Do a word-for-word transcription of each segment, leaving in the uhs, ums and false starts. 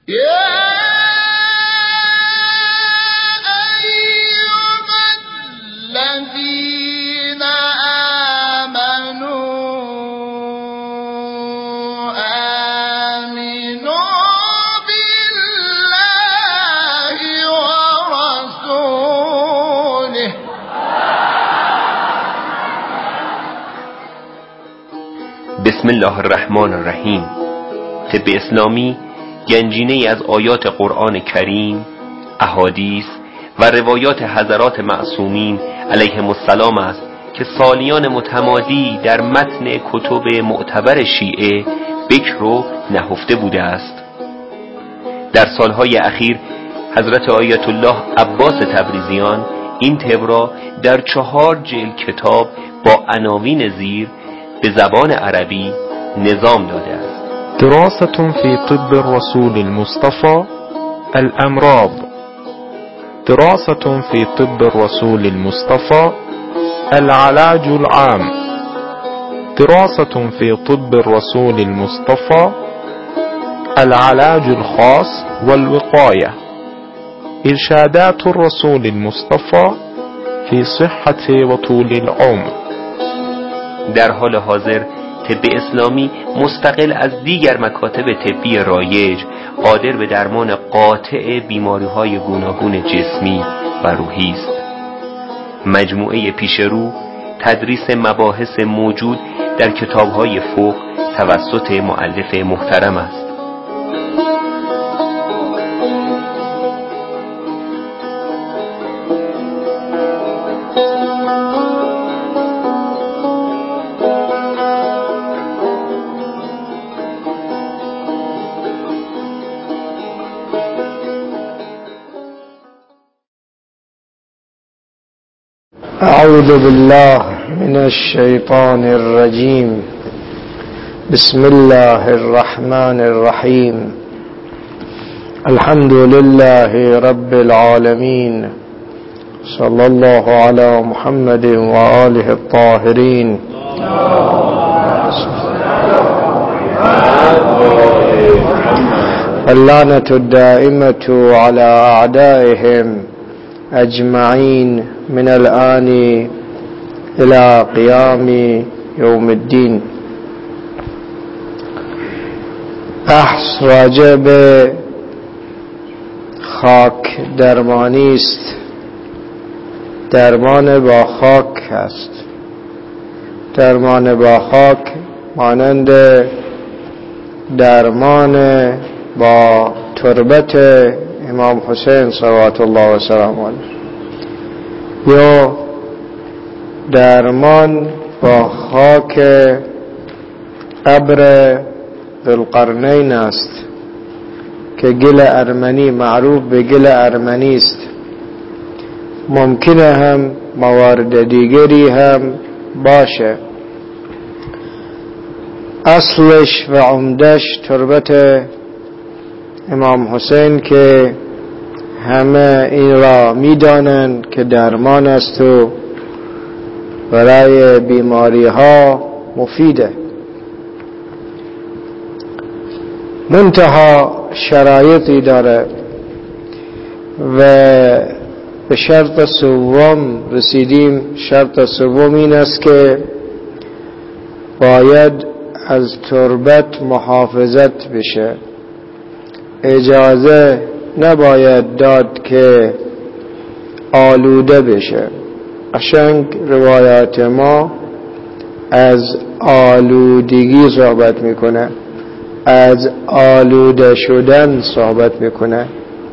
بسم الله الرحمن الرحیم. طب اسلامی گنجینه‌ای از آیات قرآن کریم، احادیث و روایات حضرات معصومین علیهم السلام است که سالیان متمادی در متن کتب معتبر شیعه بکر و نهفته بوده است. در سالهای اخیر حضرت آیت الله عباس تبریزیان این طب را در چهار جلد کتاب با عناوین زیر به زبان عربی نظام داده است. دراسة في طب الرسول المصطفى الأمراض. دراسة في طب الرسول المصطفى العلاج العام. دراسة في طب الرسول المصطفى العلاج الخاص والوقاية. إرشادات الرسول المصطفى في صحة وطول العمر. در حال حاضر طب اسلامی مستقل از دیگر مکاتب طبی رایج قادر به درمان قاطع بیماری‌های گوناگون جسمی و روحی است. مجموعه پیشرو تدریس مباحث موجود در کتاب‌های فقه توسط مؤلف محترم است. أعوذ بالله من الشيطان الرجيم. بسم الله الرحمن الرحيم. الحمد لله رب العالمين. صلى الله على محمد وآله الطاهرين. اللعنة الدائمة على أعدائهم أجمعين من الآن إلى قيام يوم الدين. بحث راجع به خاک درمانی است. درمان با خاک است. درمان با خاک مانند درمان با تربت امام حسین صلوات الله و سلامه علیه یا درمان با خاک قبر ذوالقرنین است که گل ارمنی معروف به گل ارمنی است. ممکنه هم موارد دیگری هم باشه. اصلش و عمدش تربت امام حسین که همه این را میدانند که درمان است و برای بیماری ها مفیده. منتها شرایطی داره و به شرط سوم رسیدیم. شرط سوم این است که باید از تربت محافظت بشه. اجازه نباید داد که آلوده بشه. قشنگ روایات ما از آلودگی صحبت میکنه، از آلوده شدن صحبت میکنه.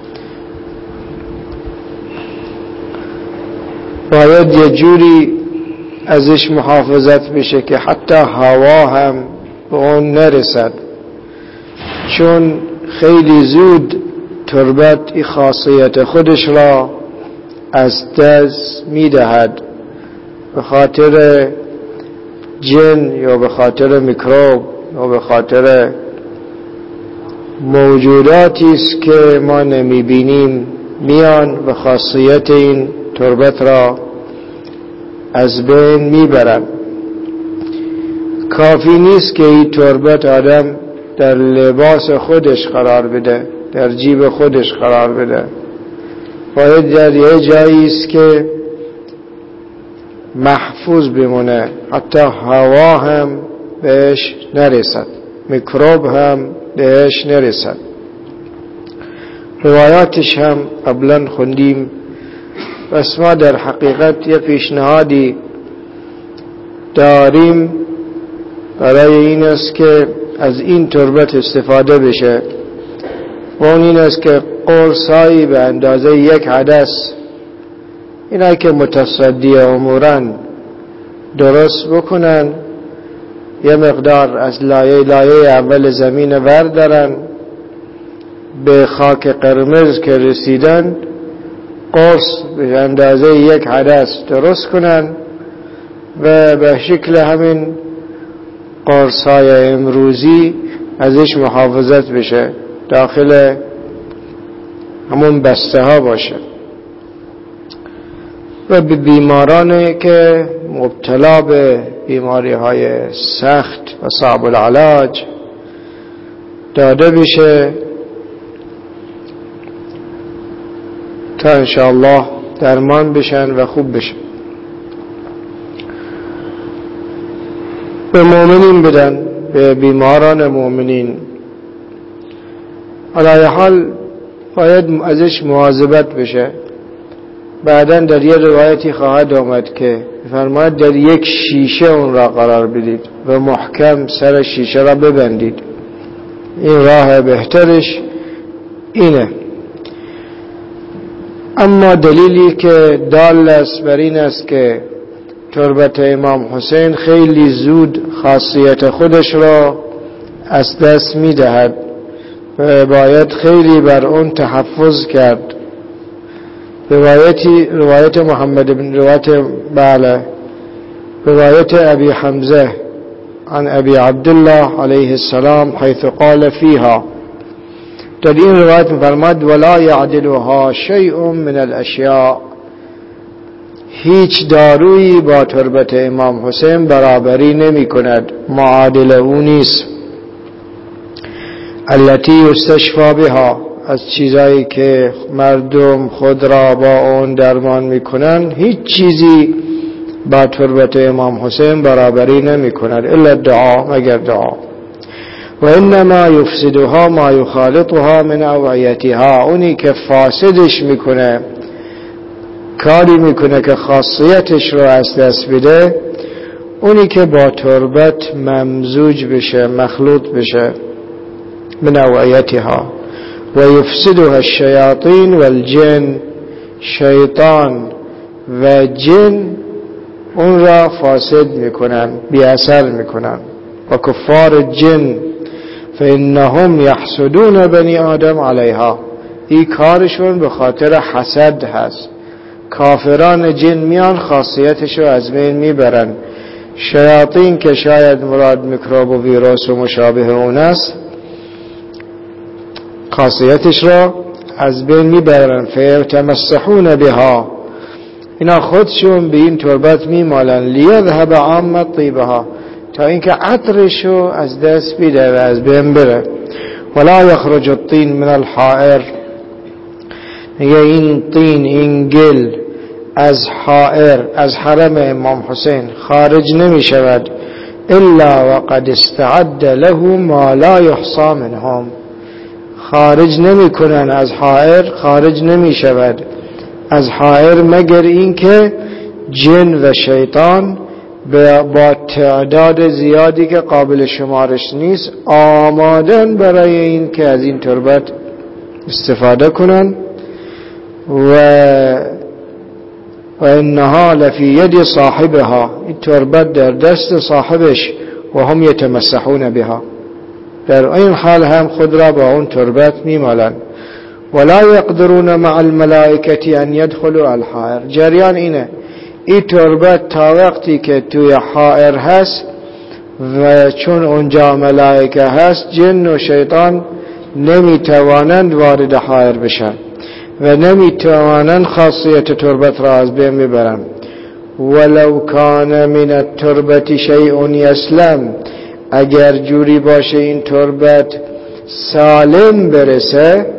باید یه جوری ازش محافظت بشه که حتی هوا هم به اون نرسد، چون خیلی زود تربت این خاصیت خودش را از دست میدهد به خاطر جن یا به خاطر میکروب یا به خاطر موجوداتی است که ما نمیبینیم میان و خاصیت این تربت را از بین میبرند. کافی نیست که این تربت آدم در لباس خودش قرار بده در جیب خودش قرار بده. باید در یه جایی است که محفوظ بمونه، حتی هوا هم بهش نرسد، میکروب هم بهش نرسد. روایاتش هم قبلا خوندیم. بس ما در حقیقت یه پیشنهادی داریم برای این است که از این تربت استفاده بشه، و اون این است که قرصایی به اندازه یک عدس، اینایی که متصدی امورن درست بکنن، یه مقدار از لایه لایه اول زمین وردارن، به خاک قرمز که رسیدن قرص به اندازه یک عدس درست کنن و به شکل همین قرصای امروزی ازش محافظت بشه، داخل همون بسته ها باشه، و به بیمارانی که مبتلا به بیماری های سخت و صعب العلاج داده بشه تا انشاءالله درمان بشن و خوب بشن. به مؤمنین بدن، به بیماران مؤمنین. علی حال باید ازش مواظبت بشه. بعداً در یه روایتی خواهد آمد که فرماید در یک شیشه اون را قرار بدید و محکم سر شیشه را ببندید. این راه بهترش اینه. اما دلیلی که دال است بر این است که تربت امام حسین خیلی زود خاصیت خودش را از دست می دهد و باید خیلی بر اون تحفظ کرد. روایتی روایت محمد بن روایت بله روایت ابی حمزه عن ابی عبدالله علیه السلام حیث قال فیها، در این روایت می‌فرماد ولا یعدلها شیء من الاشیاء، هیچ دارویی با تربت امام حسین برابری نمی کند، معادل او نیست. التي یستشفی بها، از چیزایی که مردم خود را با اون درمان میکنن هیچ چیزی با تربت امام حسین برابری نمی کند الا دعا، مگر دعا. و انما یفسدها ما یخالطها من اوعیتها، اونی که فاسدش میکنه، کاری میکنه که خاصیتش رو از دست بده، اونی که با تربت ممزوج بشه، مخلوط بشه، من اوعیتها. و یفسدها الشیاطین والجن، شیطان و جن اون را فاسد میکنن، بی اثر میکنن. و کفار جن فانهم یحسدون بنی آدم علیها، این کارشون به خاطر حسد هست. کافران جن میان خاصیتش رو از بین میبرن. شیاطین که شاید مراد میکروب و ویروس و مشابه اون است، خاصیتش را از بین میبرن. فیتمسحون بها، اینا خودشون به این تربت میمالن. لیذهب عامت طیبها، تا اینکه عطرشو از دست بیده و از بین بره. ولا یخرج الطین من الحائر، میگه این طین، این گل از حائر، از حرم امام حسین خارج نمی شود الا وقد استعد له ما لا یحصى منهم، خارج نمی کنن از حائر، خارج نمی شود از حائر مگر این که جن و شیطان با تعداد زیادی که قابل شمارش نیست آمادن برای این که از این تربت استفاده کنن. و و انها لفی ید صاحبها، این تربت در دست صاحبش، و هم یتمسحون بها، در این حال هم خود را با اون تربت میمالن. ولا یقدرون مع الملائکه ان یدخلوا الحائر، جریان اینه، این تربت تا وقتی که توی حائر هست و چون اونجا ملائکه هست، جن و شیطان نمیتوانند وارد حائر بشن و نمیتوانند خاصیت تربت را از بین میبرن. ولو کان من التربت شیء یسلم، اگر جوری باشه این تربت سالم برسه،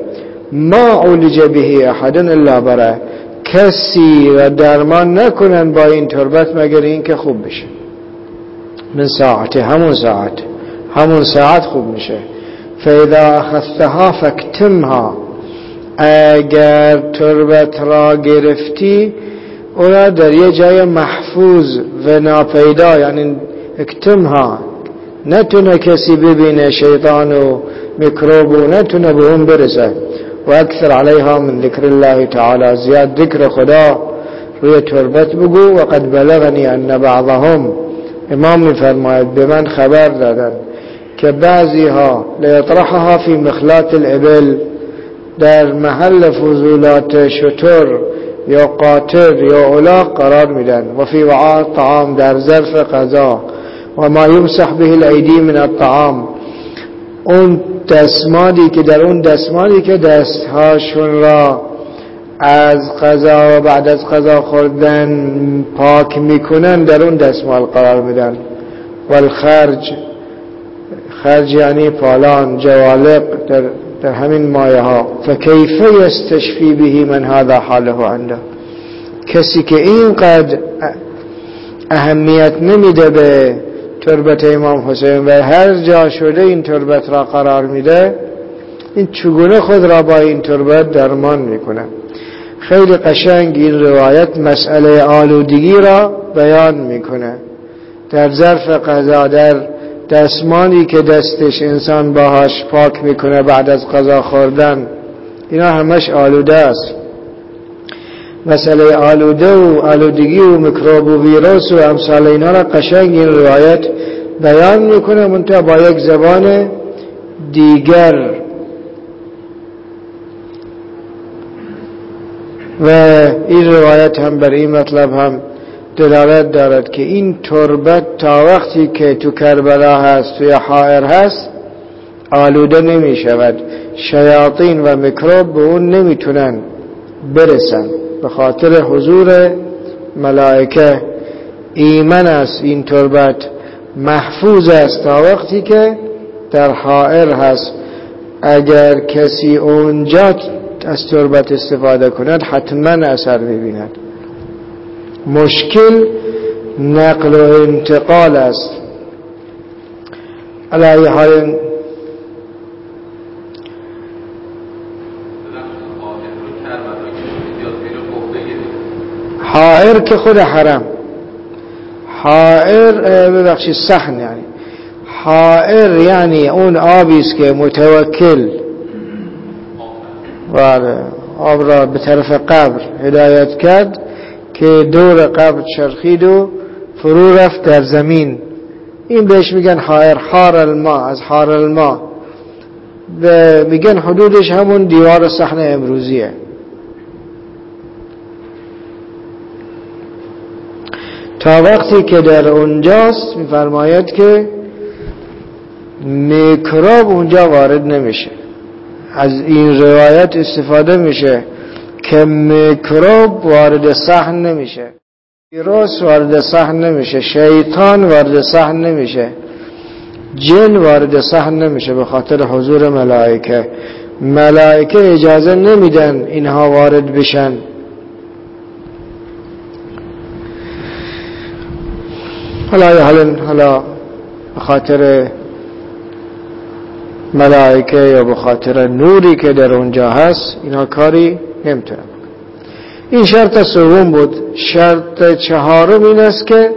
ما عولج به احد الا بره، کسی را درمان نکنن با این تربت مگر این که خوب بشه. من ساعت، همون ساعت همون ساعت خوب میشه. فاذا اخذتها فاکتمها، اگر تربت را گرفتی اونا در یه جای محفوظ و ناپیدا، یعنی اکتمها، نتونه کسی ببینه، شیطان و میکروب و نتونه به اون برسه. و اکثر علیها من ذکر الله تعالی، زیاد ذکر خدا روی تربت بگو. و قد بلغنی ان بعضهم، امام میفرماید به من خبر دادن که بعضی ها لیطرحها فی مخلات الابل، در محل فضولات شتر یا قاطر یا الاغ قرار میدن. و فی وعاء الطعام، در ظرف غذا. و ما یمسح به الایدی من الطعام، اون دستمالی که در اون دستمالی که دستهاشون را از غذا و بعد از غذا خوردن پاک میکنن در اون دستمال قرار میدن. و الخرج، خرج یعنی پالان، جوالق، در, در همین مایه ها. فکیف یستشفی به من هذا حاله عنده، کسی که اینقدر اهمیت نمیده به تربت امام حسین و هر جا شده این تربت را قرار میده، این چگونه خود را با این تربت درمان میکنه. خیلی قشنگ این روایت مسئله آلودگی را بیان میکنه. در ظرف غذا، در دستمالی که دستش انسان باهاش پاک میکنه بعد از غذا خوردن، اینا همش آلوده است. مسئله آلوده و آلودگی و میکروب و ویروس و امثال اینا را قشنگ این روایت بیان میکنه، منتها با یک زبان دیگر. و این روایت هم بر این مطلب هم دلالت دارد که این تربت تا وقتی که تو کربلا هست، توی حائر هست، آلوده نمی شود. شیاطین و میکروب به اون نمیتونن برسن به خاطر حضور ملائکه. ایمن است این تربت، محفوظ است تا وقتی که در حائر هست. اگر کسی اونجا از تربت استفاده کند حتما اثر ببیند. مشکل نقل و انتقال است. علی حال حائر که خود حرم، حائر ببخشید صحن، یعنی حائر یعنی اون آبی است که متوکل و آب را به طرف قبر هدایت کرد که دور قبر چرخید و فرو رفت در زمین. این بهش میگن حائر، حار الماء، از حار الماء. و میگن حدودش همون دیوار صحن امروزیه. تا وقتی که در اونجاست میفرماید که میکروب اونجا وارد نمیشه. از این روایت استفاده میشه که میکروب وارد صحن نمیشه، ویروس وارد صحن نمیشه، شیطان وارد صحن نمیشه، جن وارد صحن نمیشه، به خاطر حضور ملائکه. ملائکه اجازه نمیدن اینها وارد بشن. حالا حالا حالا به خاطر ملائکه یا به خاطر نوری که در اونجا هست اینا کاری نمیتونه. این شرط سوم بود. شرط چهارم این است که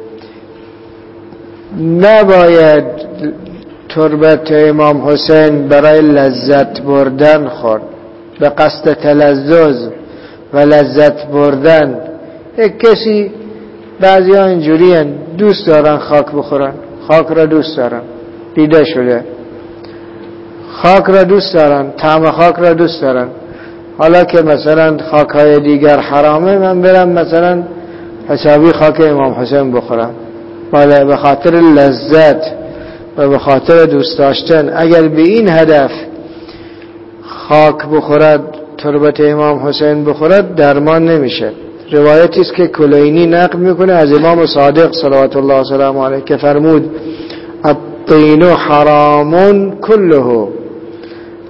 نباید تربت امام حسین برای لذت بردن خورد، به قصد تلذذ و لذت بردن. یک کسی، بعضی ها اینجوری هن، دوست دارن خاک بخورن، خاک را دوست دارن، دیده شده خاک را دوست دارن، طعم خاک را دوست دارن. حالا که مثلا خاک های دیگر حرامه، من برم مثلا حسابی خاک امام حسین بخورم، ولی به خاطر لذت و به خاطر دوست داشتن. اگر به این هدف خاک بخورد، تربت امام حسین بخورد، درمان نمیشه. روایتی است که کلینی نقل میکنه از امام صادق صلوات الله وسلامه علیه که فرمود: الطین حرام کله،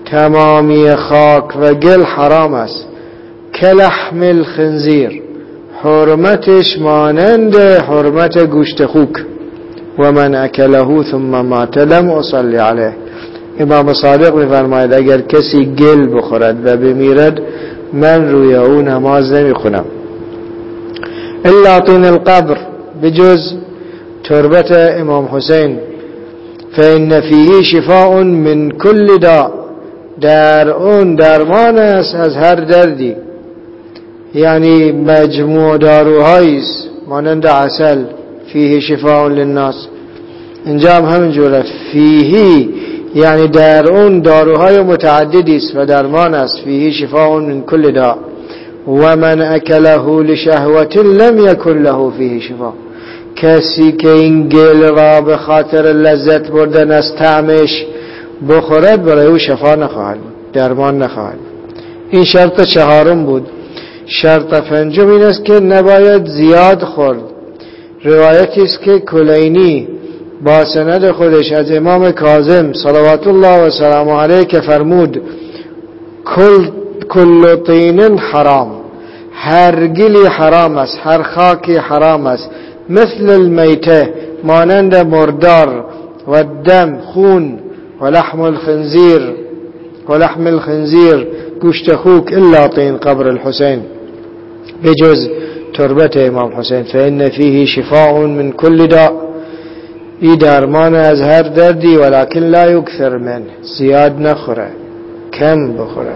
تمامی خاک و گل حرام است. کلحم الخنزیر، حرمتش مانند حرمت گوشت خوک. و من اکله ثم مات لم اصلی علیه. امام صادق می‌فرماید اگر کسی گل بخورد و بمیرد من روی او نماز نمی‌خونم. الا طین القبر، بجز تربت امام حسین. فإن فیه شفاء من کل داء، در اون درمان است از هر دردی. یعنی مجموع داروهایی است مانند عسل. فیه شفاء للناس، اینجا هم همینجوره. فیه یعنی در اون داروهای متعددی است و درمان است. فیه شفاء من کل داء و من اکله لشهوة لم یکن له فیه شفاء. کسی که این گل را به خاطر لذت بردن از طعمش بخورد برای او شفا نخواهد، درمان نخواهد. این شرط چهارم بود. شرط پنجم این است که نباید زیاد خورد. روایتی است که کلینی با سند خودش از امام کاظم صلوات الله و سلامه علیه که فرمود کل کل طین حرام، هر گلی حرام است، هر خاکی حرام است. مثل المیته، مانند مردار، و دم، خون، و لحم الخنزیر و لحم الخنزیر، گوشت خوک. الا طین قبر الحسین، بجز تربت امام حسین. فإن فیه شفاء من کل داء، ای درمان از هر دردی. ولکن لا یکثر من، زیاد نخوره، کم بخوره.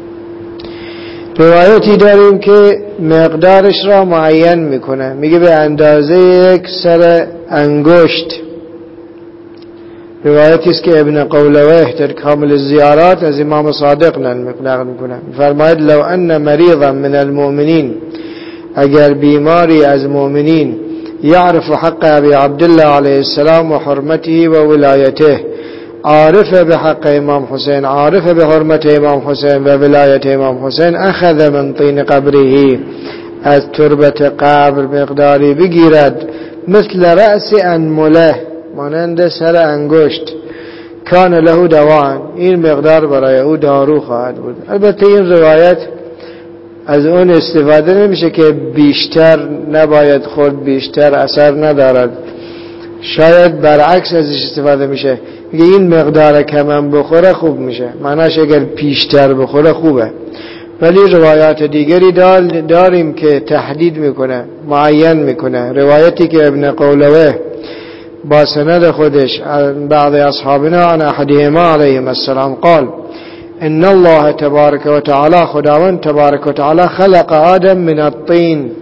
روایتی داریم که مقدارش را معین میکنه، میگه به اندازه یک سر انگشت. روایتی است که ابن قولویه در کامل الزیارات از امام صادق نقل میکنه، فرماید لو ان مریضا من المؤمنین، اگر بیماری از مؤمنین یعرف حق ابی عبدالله علیه السلام و حرمته و ولایته، عارف به حق امام حسین، عارف به حرمت امام حسین و ولایت امام حسین، اخذ من طین قبره، از تربت قبر مقداری بگیرد، مثل رأس انمله، مانند سر انگشت، کان له دوان، این مقدار برای او دارو خواهد بود. البته این روایت از اون استفاده نمیشه که بیشتر نباید خورد، بیشتر اثر ندارد. شاید برعکس ازش استفاده میشه، میگه این مقدار کم بخوره خوب میشه، معناش اگر بیشتر بخوره خوبه. ولی روایات دیگری داریم که تحدید میکنه، معین میکنه. روایتی که ابن قولویه با سند خودش بعض اصحابنا عن احدهما علیهم السلام قال ان الله تبارک و تعالی، خداوند تبارک و تعالی خلق آدم من الطین،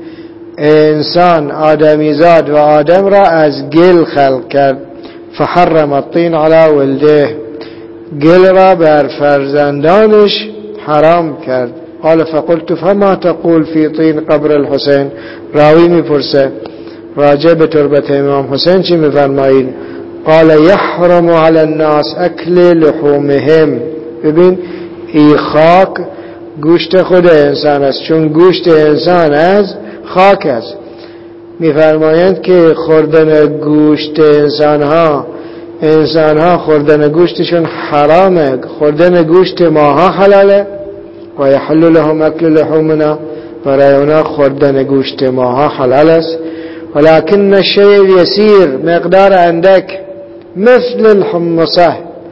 انسان آدمی زاد و آدم را از گل خلق کرد. فحرم الطین علی ولده، گل را بر فرزندانش حرام کرد. قال فقلت فما تقول فی طین قبر الحسین، راوی میپرسه راجع به تربت امام حسین چی میفرمایید؟ قال یحرم علی الناس اکل لحومهم. ببین ای خاک گوشت خود انسان است، چون گوشت انسان از خاک است. میفرمایند که خوردن گوشت انسان ها انسان ها خوردن گوشتشون حرامه، خوردن گوشت ماها حلاله. و یحل لهم اکل لحومنا، برای اونا خوردن گوشت ماها حلال است. ولكن الشیء یسیر، مقدار اندک، مثل الحمصه،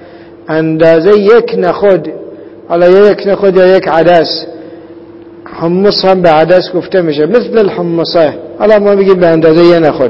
اندازه یک نخود، حالا یک نخود یا یک عدس، حمص هم به عدس گفته میشه، مثل الحمصه، حالا ما بگیم به اندازه یک نخود.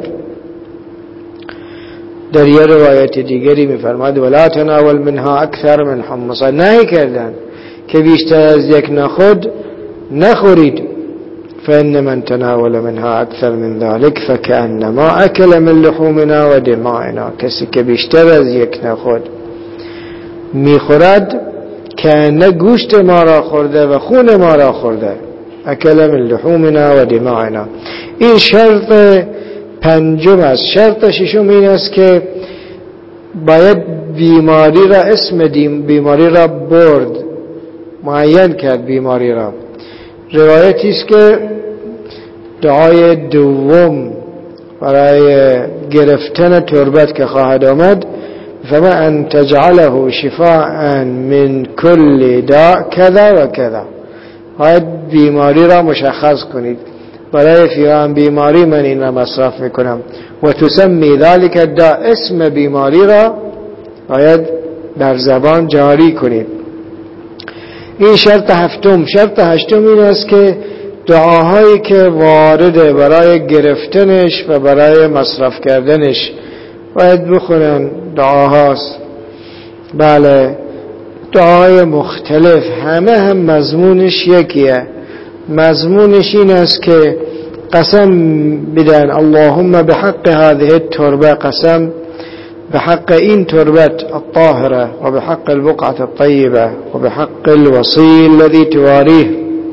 در یه روایت دیگری میفرماد ولا تناول منها اکثر من حمصه، نهی کردن که بیشتر از یک نخود نخورید. فإن من تناول منها اکثر من ذلك فكأنما اکل من لحومنا و دمائنا، کسی که بیشتر از یک نخود میخورد که نه گوشت ما را خورده و خون ما را خورده. اکل من لحومنا و دمائنا. این شرط پنجم است. شرط ششم این است که باید بیماری را، اسم بیماری را برد، معین کرد بیماری را. روایتی است که دعای دوم برای گرفتن تربت که خواهد آمد فما ان تجعله شفاء من كل داء كذا و كذا، باید بیماری را مشخص کنید، برای فلان بیماری من این را مصرف میکنم و تسمی ذلك الداء، اسم بیماری را باید در زبان جاری کنید. این شرط هفتم. شرط هشتم این است که دعاهایی که وارده برای گرفتنش و برای مصرف کردنش باید بخونن. دعاهاست، بله، دعای مختلف، همه هم مضمونش یکیه. مضمونش این است که قسم بدن اللهم بحق هذه التربه، قسم بحق این تربت الطاهره و بحق البقعه الطیبه و بحق الوصی الذي تواريه،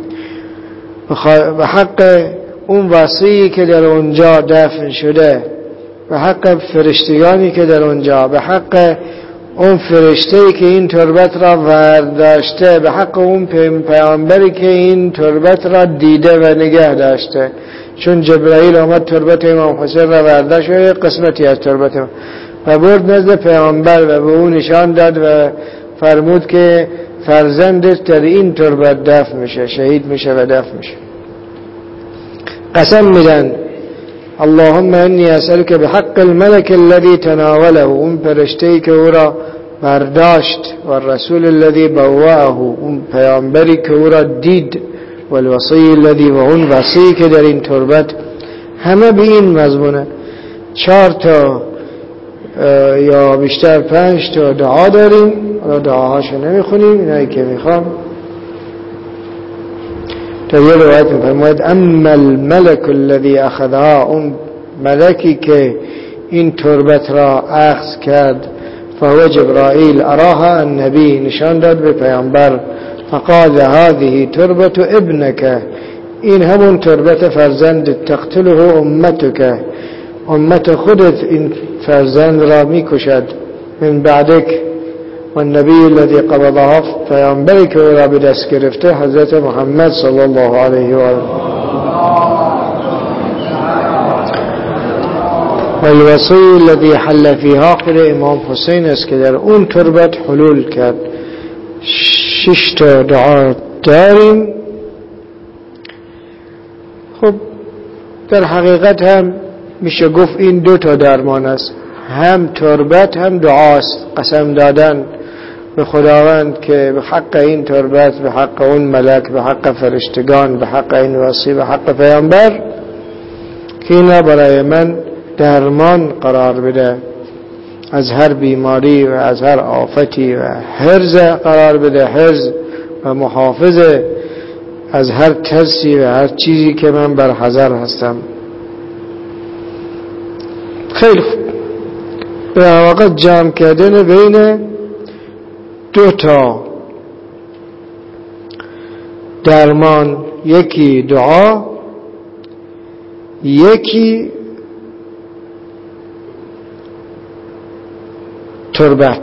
بحق اون وصی که در اونجا دفن شده، به حق فرشتگانی که در اونجا، به حق اون فرشته‌ای که این تربت را ورداشته، به حق اون پیامبری که این تربت را دیده و نگه داشته. چون جبرائیل آمد تربت امام حسین را ورداشت و یک قسمتی از تربت و برد نزد پیامبر و به اون نشان داد و فرمود که فرزندت در این تربت دفن میشه، شهید میشه و دفن میشه. قسم میدن اللهم انی اسألک بحق الملك الذي تناوله، اون فرشته‌ای که او را برداشت، و الرسول الذي بوأه، اون پیامبری که او را دید، و الوصی الذي، و اون وصی که در این تربت. همه به این مضمونه. چهار تا یا بیشتر پنج تا دعا داریم، حالا دعاهاشو نمیخونیم، اینایی که میخوام. در یه روایت میفرماید اما الملك الذي اخذها، اون ملکی که این تربت را اخذ کرد، فهو جبرائیل اراها النبی، نشان داد به پیامبر، فقال هذه تربت ابنك، این همون تربت فرزند، تقتله امتك، امت خودت این فرزند را میکشد، من بعدک، و النبی الذي قبضها، پیامبری که او را به دست گرفته حضرت محمد صلی الله علیه و آله، و الوصی الذي حل فیها، خود امام حسین است که در اون تربت حلول کرد. شش تا دعا داریم. خب در حقیقت هم میشه گفت این دو تا درمان است، هم تربت هم دعاست. قسم دادن به خداوند که به حق این تربت، به حق اون ملک، به حق فرشتگان، به حق این وصی، به حق پیامبر، که اینا برای من درمان قرار بده، از هر بیماری و از هر آفتی، و حرز قرار بده، حرز و محافظ از هر ترسی و هر چیزی که من بر حذر هستم. خیلی خوب. به واقع جمع کردن بین دو تا درمان، یکی دعا، یکی تربت.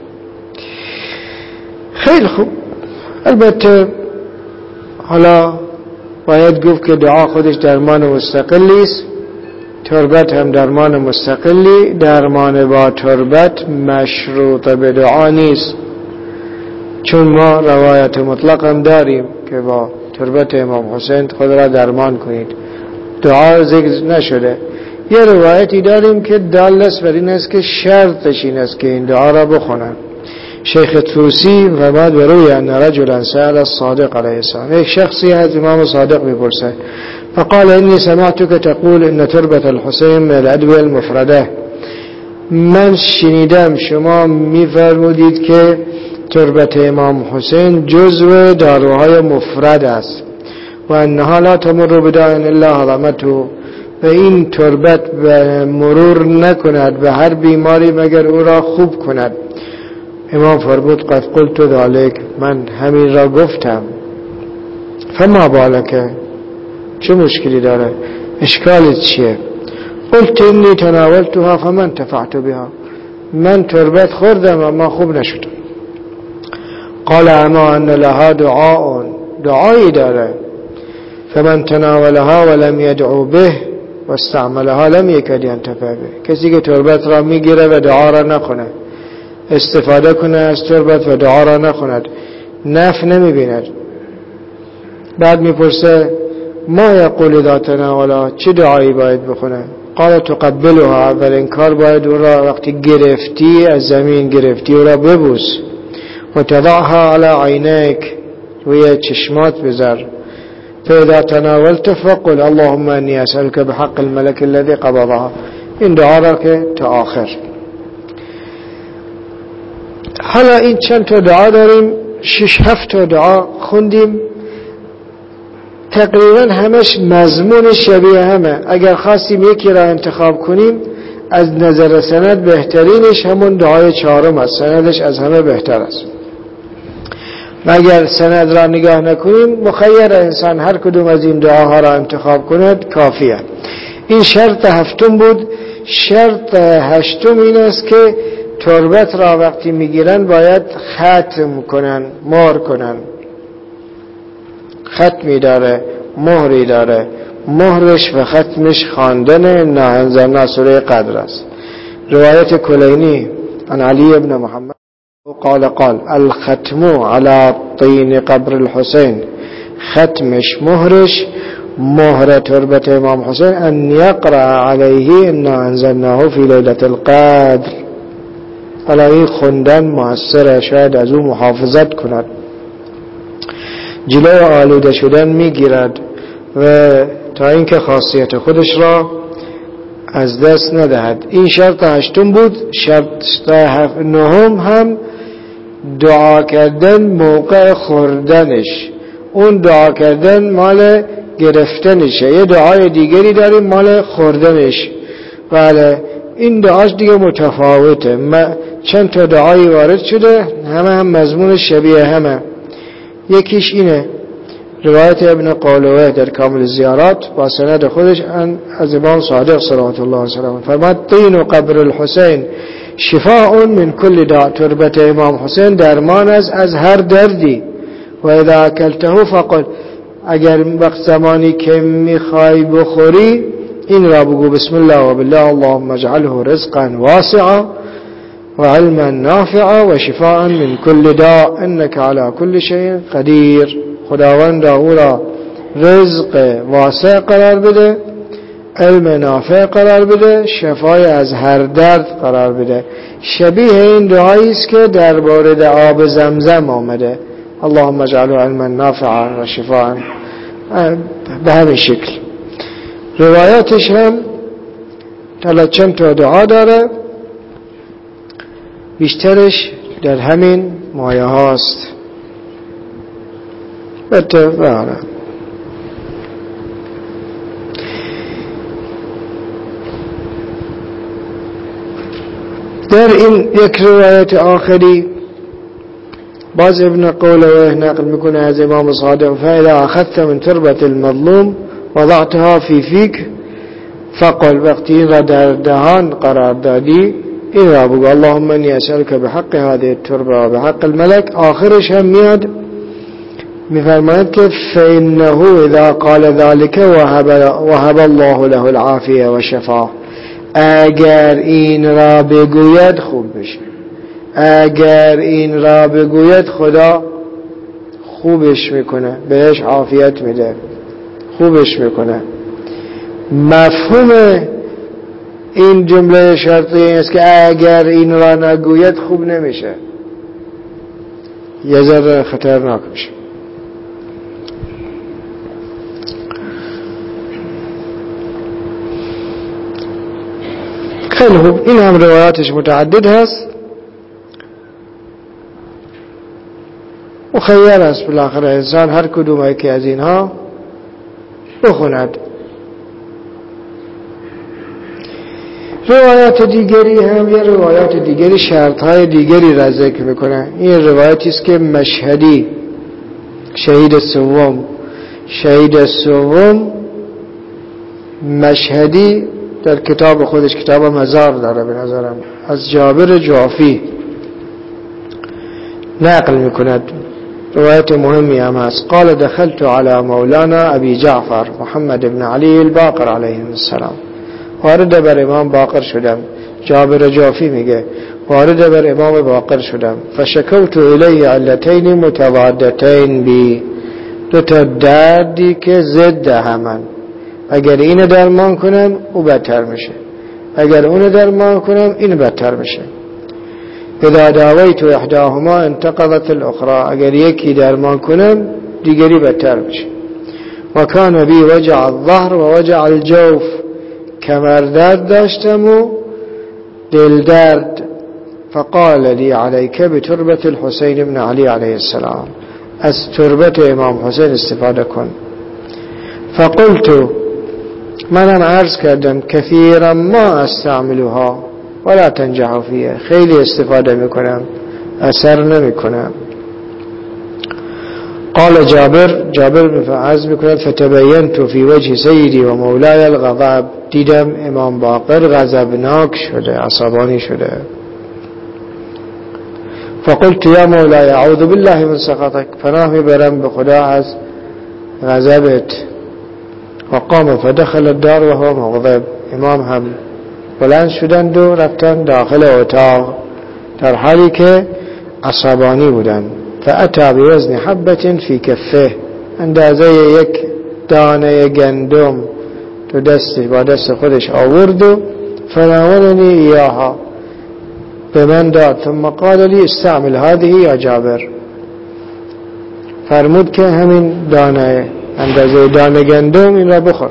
خیلی خوب. البته حالا باید گفت که دعا خودش درمان مستقلی است، تربت هم درمان مستقلی. درمان با تربت مشروط به دعا نیست، چون ما روایت مطلق هم داریم که با تربت امام حسین خود را درمان کنید، دعا ذکر نشده. یه روایتی داریم که دال است بر این است که شرطش این است که این دعا را بخونن. شیخ توسی فرمود به روی ان رجلا سأل الصادق علیه السلام، یک شخصی از امام صادق میپرسه، فقال انی سمعتك تقول ان تربت الحسین من الادویه المفرده، من شنیدم شما میفرمودید که تربت امام حسین جزو داروهای مفرد است، و انها لا تمر بداء الا هضمته، و این تربت به مرور نکند به هر بیماری مگر او را خوب کند. امام فرمود قد قلت ذلك، من همین را گفتم. فما بالک، چه مشکلی داره؟ اشکالت چیه؟ قلت انی تناولتها فما انتفعت بها، من تربت خوردم اما خوب نشدم. قال اما ان لها دعاء، دعایی داره، فمن تناولها ولم يدعو به واستعملها لم يكد ينتفع به، کسی که تربت را میگیره و دعا را نکنه، استفاده کنه از تربت و دعا را نخوند، نفع نمی بیند. بعد می پرسه ما یقول ذاتنا ولا، چه دعایی باید بخونه؟ قال تقبلها، اولین کار باید او را وقتی گرفتی از زمین گرفتی او را ببوس. و تضعها على عینیک، روی چشمات بذار. فاذا تناولت فقل اللهم انی اسألك بحق الملك الذي قبضها. این دعا را که تا آخر. حالا این چند تا دعا داریم، شش هفت تا دعا خوندیم، تقریبا همش مضمون شبیه همه. اگر خواستیم یکی را انتخاب کنیم از نظر سند بهترینش همون دعای چهارم است، سندش از همه بهتر است. و اگر سند را نگاه نکنیم مخیر انسان هر کدوم از این دعاها را انتخاب کند کافیه. این شرط هفتم بود. شرط هشتم این است که تربت را وقتی میگیرن باید ختم کنن، مهر کنن. ختمی داره، مهری داره. مهرش و ختمش خواندن نه انزلنا سوره قدر است. روایت کلینی عن علی ابن محمد قال قال الختم على طین قبر الحسین، ختمش مهرش مهر تربت امام حسین ان یقرأ علیه انا انزلناه فی لیلة القدر. حالا این خوندن مؤثره، شاید از او محافظت کند، جلو آلوده شدن میگیرد و تا اینکه خاصیت خودش را از دست ندهد. این شرط هشتم بود. شرط نهم هم دعا کردن موقع خوردنش. اون دعا کردن مال گرفتنشه. یه دعای دیگری داریم مال خوردنش. بله این دعاش دیگه متفاوته. چند تا دعایی وارد شده، همه هم مضمون شبیه همه. یکیش اینه، روایت ابن قولوه در کامل زیارات با سند خودش از امام صادق صلوات الله علیه و فرمود طین قبر الحسین شفاء من کل داء. تربت امام حسین درمان است از هر دردی. و اذا اکلته فقل، اگر وقت زمانی که میخوای بخوری این را بگو بسم الله و بالله اللهم اجعله رزقا واسعا و علما نافعا و شفاء من کل داء انك على كل شيء قدیر. خداوند او را رزق واسع قرار بده، علم نافع قرار بده، شفای از هر درد قرار بده. شبیه این دعایی است که در مورد آب زمزم آمده، اللهم اجعله علما نافعا و شفاء. به همین شکل روایاتش هم حالا چند تا دعا داره، بیشترش در همین مایه هاست. بتفعلا در این یک روایت آخری باز ابن قولوه نقل میکنه از امام صادق فاذا اخذت من تربة المظلوم وضعتها في فيك فقل، وقتی این را در دهان قرار دادی این را بگو اللهم انی اسألك بحق هذه التربة و بحق الملك. آخرش هم میاد میفرماید که فإنه اذا قال ذلك وهب, وهب الله له العافية والشفاء. اگر این را بگوید خوب بشه، اگر این را بگوید خدا خوبش میکنه، بهش عافیت میده، خوبش میکنه. مفهوم این جمله شرطی است که اگر این را نگوید خوب نمیشه، یه ذره خطرناک میشه. خیلی خوب، این هم روایاتش متعدد هست، مخیر است بالاخره انسان هر کدوم یکی از اینها بخوند. روایات دیگری هم یه روایات دیگری شرطهای دیگری را ذکر میکنه. این روایتی است که مشهدی شهید سوم شهید سوم مشهدی در کتاب خودش، کتاب مزار داره به نظرم، از جابر جعفی نقل میکند. روایت مهمی هم هست. قال دخلت على مولانا ابي جعفر محمد بن علي الباقر علیه السلام. وارد بر امام باقر شدم. جابر جعفی میگه وارد بر امام باقر شدم. فشکوت الیه علتین متضادتین بی، دو تا دردی که ضد همن، اگر اینو درمان کنم او بدتر میشه، اگر اونو درمان کنم این بدتر میشه. اذا داویت احداهما انتقضت الاخرى، اگر یکی درمان کنم دیگری بدتر میشه. و کان بی وجع الظهر و وجع الجوف، کمر درد داشتم و دل درد. فقال لی علیک بتربة الحسین بن علی علیه السلام، از تربت امام حسین استفاده کن. فقلت، منم عرض کردم کثیرا ما استعملها ولا تنجح فیه، خیلی استفاده میکنم اثر نمیکنم. قال جابر، جابر عرض میکنه فتبینت فی وجه سیدی و مولای الغضب، دیدم امام باقر غضبناک شده، عصبانی شده. فقلت یا مولای اعوذ بالله من سخطک، پناه میبرم به خدا از غضبت. وقام فدخل الدار وهو مغضب، امام هم بلند شدند و رفتن داخل اتاق در حالی که عصبانی بودند. فاتی بوزن حبة فی کفه، اندازه یک دانه گندم تو دستش با دست خودش آورد و فناولنی ایاها، به من داد. ثم قال لی استعمل هذه یا جابر، فرمود که همین دانه اندازه دانه گندم این را بخور.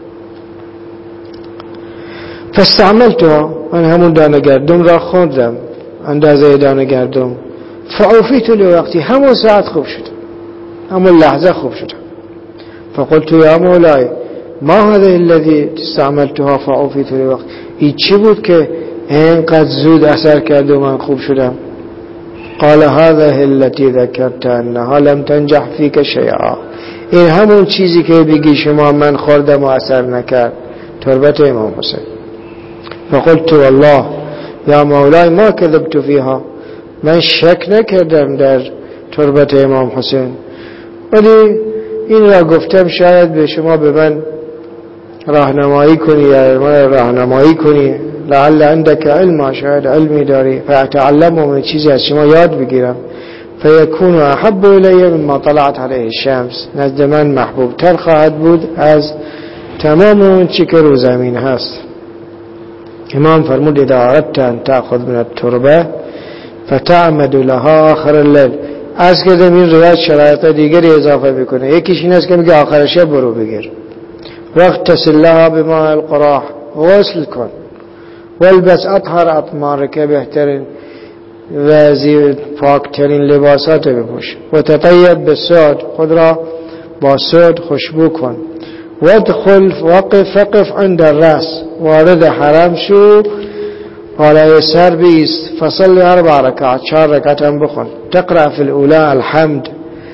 فاستعملتها، من همون دانه گندم را خوردم، اندازه دانه گندم. فعوفیت لوقتی، همون ساعت خوب شد، همون لحظه خوب شد. فقلت یا مولای ما هذا الذي استعملتها فعوفیت لوقتی، این چی بود که اینقدر زود اثر کرد و من خوب شدم؟ قال هذا التي ذكرت انها لم تنجح فيك شيئا، این همون چیزی که بگی شما من خوردم و اثر نکرد، تربت امام حسین. فقلت والله یا مولای ما کذبت فیها، من شک نکردم در تربت امام حسین، ولی این را گفتم شاید به شما به من راهنمایی کنی یا من راهنمایی کنی، لعل عندك علم، شاید علمی داری، فاتعلم من چیزی از شما یاد بگیرم. فیکون احب الی مما طلعت علیه الشمس، نزد من محبوب تر خواهد بود از تمام اون چی که رو زمین هست. امام فرمود اذا اردت ان تأخذ من التربه فتعمد لها آخر الليل. از کردم این روایت شرایط دیگری اضافه میکنه، یکیش این است که میگه آخر شب برو بگیر. وقت تصل لها بماء القراح، غسل کن. والبس اطهر اطمارک، بهترین و زیر پاکترین لباسات بپوش. و تطیب بالسعد، خود را با سعد خوشبو کن. وادخل وقف فقف عند الراس، وارد حرم شو بالای سر بیست. فصل اربع رکعات، چهار رکعت هم بخون. تقرأ فی الاولی الحمد،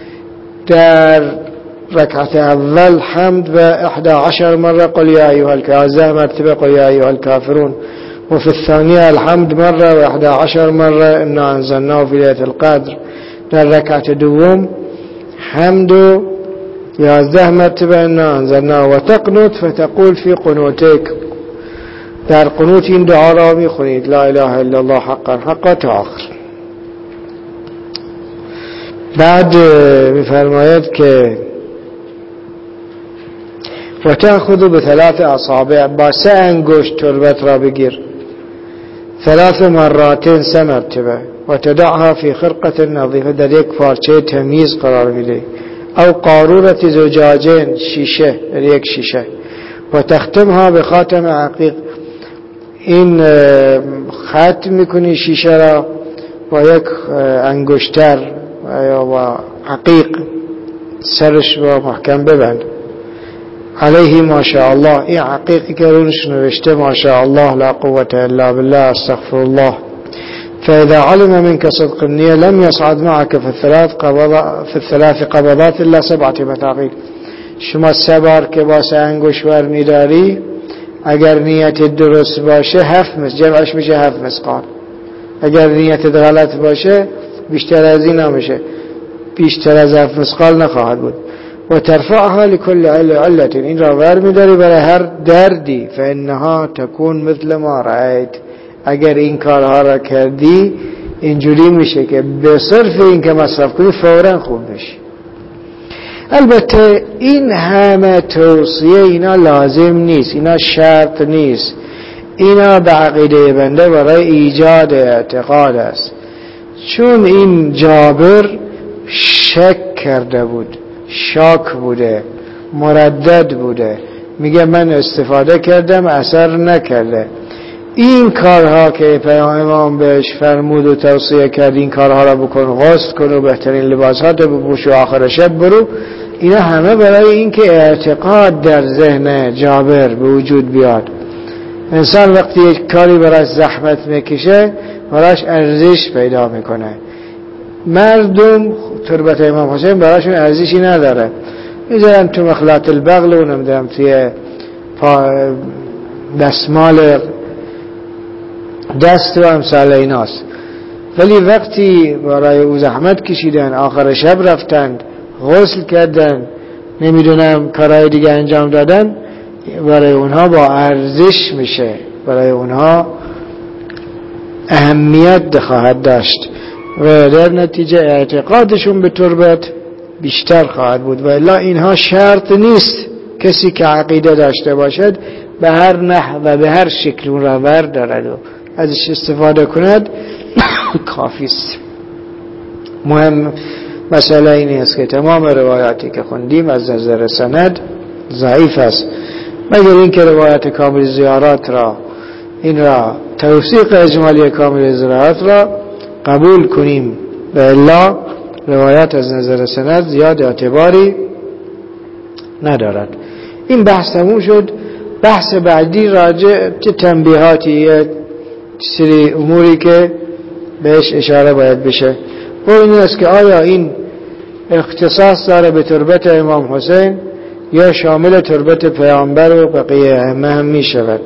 در رکعت اول حمد و احدى عشر مرة قل یا ایها الکافرون، مرتبه قل یا ایها الکافرون. وفي الثانية الحمد مرة وإحدى عشر مرة إنا أنزلناه في ليلة القدر. در ركعة دوم حمد يازده مرتبة إنا أنزلناه. وتقنط فتقول في قنوتك، در قنوت این دعا را میخونید لا اله الا الله حقا حقا تا آخر. بعد میفرماید که و تأخذ بثلاث اصابع، با سه انگشت تربت را بگیر، ثلاث مرات، سه مرتبه. و تدعها فی خرقه نظیفه، در یک پارچه تمیز قرار میده. او قارورت زجاجین، شیشه، در یک شیشه. و تختمها به خاتم عقیق، این ختم میکنی شیشه را با یک انگشتر و عقیق، سرش با محکم ببند. علیه ما شاء الله، این عقیقی که رونش نوشته ما شاء الله لا قوة الا بالله استغفر الله. فاذا علم منك صدق النية لم يصعد معك في الثلاث قبضات في الثلاث قبضات الا سبعة مثاقيل. شما سه بار که با سه انگشت ور میداری، اگر نیت درست باشه هفت مثقال، جمعش میشه هفت مثقال. اگر نیت غلط باشه بیشتر از این نمیشه، بیشتر از هفت مثقال نخواهد بود. و ترفعها لكل علت، این را ور میداری برای هر دردی. فانها تكون مثل ما رأيت، اگر این کارها را کردی اینجوری میشه که به صرف این که مصرف کنی فوراً خوب بشی. البته این همه توصیه اینا لازم نیست، اینا شرط نیست، اینا به عقیده بنده برای ایجاد اعتقاد است. چون این جابر شک کرده بود، شاک بوده، مردد بوده، میگه من استفاده کردم اثر نکرده. این کارها که پیامبر بهش فرمود و توصیه کرد این کارها را بکن، غسل کن و بهترین لباسات رو بپوش و آخر شب برو، اینا همه برای این که اعتقاد در ذهن جابر به وجود بیاد. انسان وقتی یک کاری براش زحمت میکشه براش ارزش پیدا میکنه. مردم تربت امام حسین براشون ارزشی نداره، میذارن تو مخلات البغل و نمیدونم توی دستمال دست و امثال ایناست، ولی وقتی برای او زحمت کشیدن، آخر شب رفتن، غسل کردن، نمیدونم کارهای دیگه انجام دادن، برای اونها با ارزش میشه، برای اونها اهمیت خواهد داشت و در نتیجه اعتقادشون به تربت بیشتر خواهد بود. و الا اینها شرط نیست، کسی که عقیده داشته باشد به هر نحو و به هر شکل اون را بردارد و ازش استفاده کند کافی است. مهم مسئله این است که تمام روایاتی که خوندیم از نظر سند ضعیف است، مگر اینکه روایت کامل زیارات را این را توثیق اجمالی کامل زیارات را قبول کنیم، و الا روایت از نظر سند زیاد اعتباری ندارد. این بحث تموم شد. بحث بعدی راجع به تنبیهاتی، سری اموری که بهش اشاره باید بشه و این است که آیا این اختصاص داره به تربت امام حسین یا شامل تربت پیامبر و بقیه ائمه هم می شود.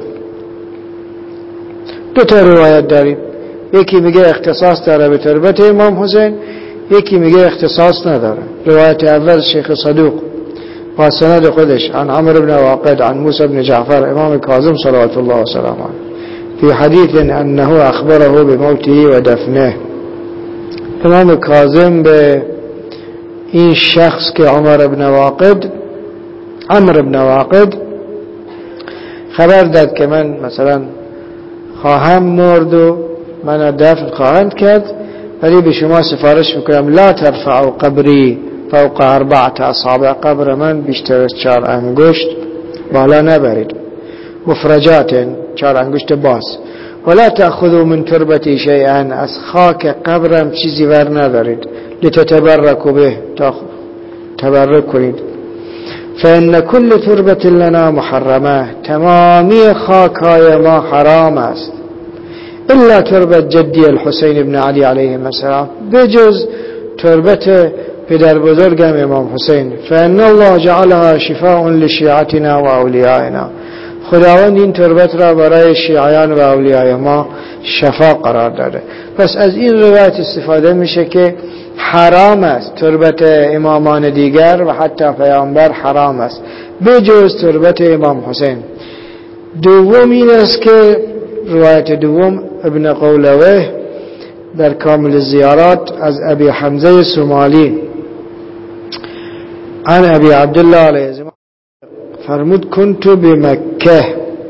دو تا روایت داریم، یکی میگه اختصاص داره به تربت امام حسین، یکی میگه اختصاص نداره. روایت اول شیخ صدوق با سند خودش عن عمرو بن واقد عن موسی بن جعفر امام کاظم صلوات الله و سلامه في حديث أنه أخبره بموته ودفنه. امام کاظم به این شخص که عمر بن واقد عمرو بن واقد خبر داد که من مثلا خواهم مرد و من دفن خواهند کرد، ولی به شما سفارش میکنم لا ترفعوا قبری فوق اربعه اصابع، قبر من بیشتر از چهار انگشت بالا نبرید، مفرجات چهار انگشت باز، ولا تأخذوا من تربتی شیئا، از خاک قبرم چیزی ور ندارید، لتتبرکوا به، تا تبرک کنید. فإن كل تربة لنا محرمه، تمامی خاکهای ما حرام است، الا تربت جدی الحسین ابن علی علیه السلام، بجز تربت پدر بزرگم امام حسین. فإن الله جعلها شفاء لشیعتنا و اولیائنا، خداوند این تربت را برای شیعیان و اولیای ما شفا قرار داده. پس از این روایت استفاده میشه که حرام است تربت امامان دیگر و حتی پیامبر حرام است بجز تربت امام حسین. دوم این است که روایت دوم ابن قولوه در کامل زیارات از ابی حمزه سومالی عن ابی عبدالله علیه السلام فرمود کنتو بمکه،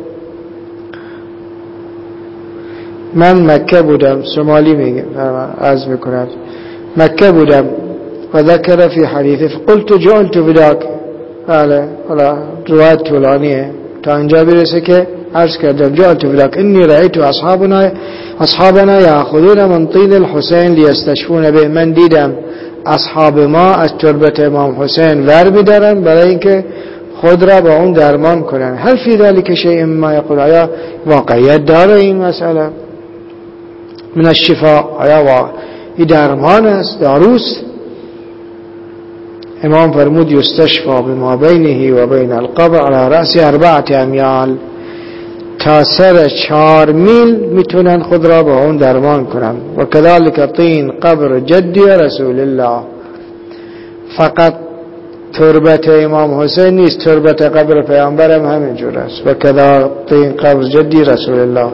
من مکه بودم، سومالی میگه عرض میکند مکه بودم، و ذکر فی حدیث فقلت جعلت فداک، بله حالا روایت طولانیه تا اینجا برسه که عرض کردم جعلت فداک انی رأیت اصحابنا اصحابنا یاخذون من طین الحسین لیستشفون به، من دیدم اصحاب ما از تربت امام حسین ور میدارن برای اینکه خود را با اون درمان کنن. هل فی ذلک شیء مما یقول، آیا واقعیت داره این مسئله من الشفاء، آیا این درمان است، داروست؟ امام فرمود یستشفا بما بینه و بین القبر على رأس اربعه امیال، تا سر چهار میل میتونن خود را با اون درمان کنن. و کذالک طین قبر جدی رسول الله، فقط تربت امام حسین نیست، تربت قبر پیامبرم همینجور است. و کذالک طین قبر جدی رسول الله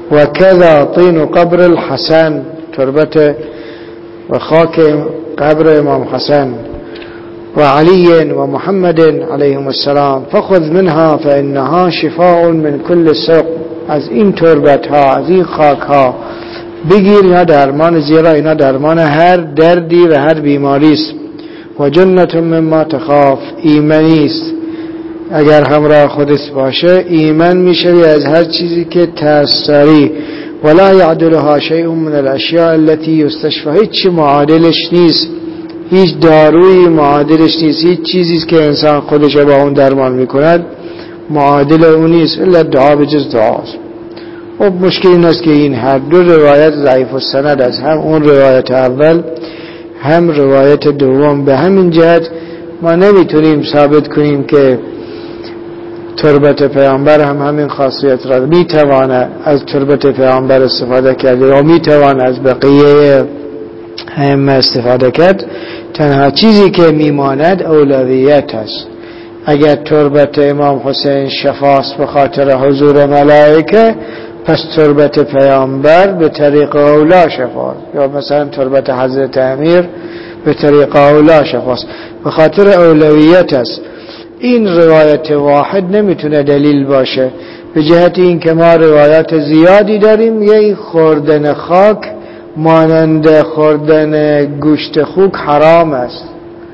و کذا طین قبر الحسن، تربت و خاک قبر امام حسن و علی و محمد علیهم السلام، فخذ منها فانها شفاء من كل سقم. از این تربت ها، از این خاک ها بگیر، اینا درمان، زیرا اینا درمان هر دردی و هر بیماری است. و جنت مما تخاف، ایمنی است اگر همراه خودت باشه، ایمن میشه از هر چیزی که ترس داری. ولا یعدلها شیء من الاشیاء التي یستشفى، هیچ معادلش نیست، هیچ دارویی معادلش نیست، هیچ چیزی که انسان خودش با اون درمان میکند معادل اون نیست، الا دعا، بجز دعاست. خب مشکل این است که این هر دو روایت ضعیف السند است، هم اون روایت اول هم روایت دوم. به همین جهت ما نمیتونیم ثابت کنیم که تربت پیامبر هم همین خاصیت را میتوانه از تربت پیامبر استفاده کرد و میتوانه از بقیه هم استفاده کرد. تنها چیزی که میماند اولویت است. اگر تربت امام حسین شفاست به خاطر حضور ملائکه، پس تربت پیامبر به طریق اولا شفاست، یا مثلا تربت حضرت امیر به طریق اولا شفاست، به خاطر اولویت است. این روایت واحد نمیتونه دلیل باشه، به جهت این که ما روایات زیادی داریم. یه خوردن خاک مانند خوردن گوشت خوک حرام است.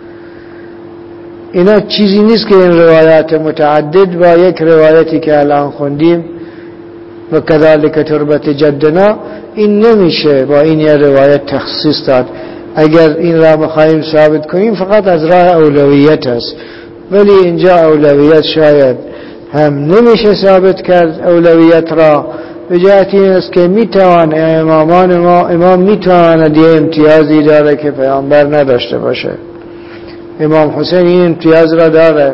اینا چیزی نیست که این روایات متعدد با یک روایتی که الان خوندیم و کذالک تربت جدنا، این نمیشه با این یه روایت تخصیص داد. اگر این را بخوایم ثابت کنیم فقط از راه اولویت است، ولی اینجا اولویت شاید هم نمیشه ثابت کرد اولویت را، به جهت این است که میتوان امامان ما امام میتواند یه امتیازی داره که پیامبر نداشته باشه. امام حسین این امتیاز را داره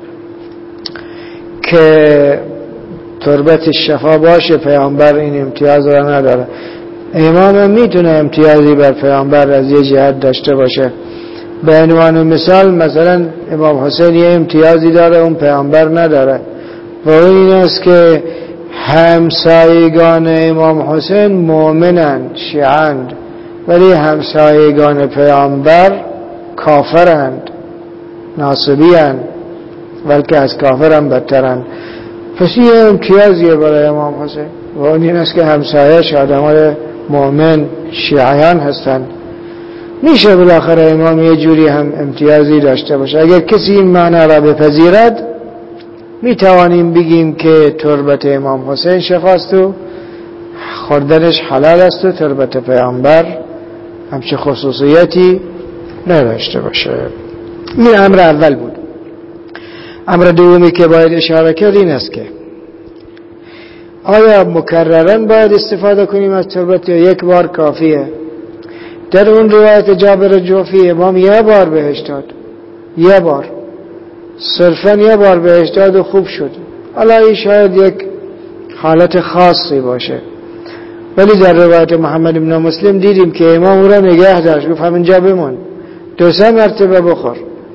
که تربت شفا باشه، پیامبر این امتیاز را نداره. امام هم میتونه امتیازی بر پیامبر از یه جهت داشته باشه. به عنوان مثال، مثلا امام حسین یه امتیازی داره اون پیامبر نداره، و اون این است که همسایگان امام حسین مؤمنند، شیعند، ولی همسایگان پیامبر کافرند، ناصبیند، بلکه از کافرند بدترند. پس یه امتیازیه برای امام حسین، و اون این است که همسایش آدمای مؤمن شیعیان هستند. میشه بالاخره امام یه جوری هم امتیازی داشته باشه. اگر کسی این معنی را بپذیرد، میتوانیم بگیم که تربت امام حسین شفاست و خوردنش حلال است و تربت پیامبر همچه خصوصیتی نداشته باشه. این امر اول بود. امر دومی که باید اشاره کرد این است که آیا مکررن باید استفاده کنیم از تربت یا یک بار کافیه؟ در اون روایت جابر جوفی امام یه بار بهش داد، یه بار صرفا یه بار بهش داد و خوب شد. حالا این شاید یک حالت خاصی باشه، ولی در روایت محمد بن مسلم دیدیم که امام او را نگه داشت، گفت همینجا بمون، دو سه مرتبه بخور.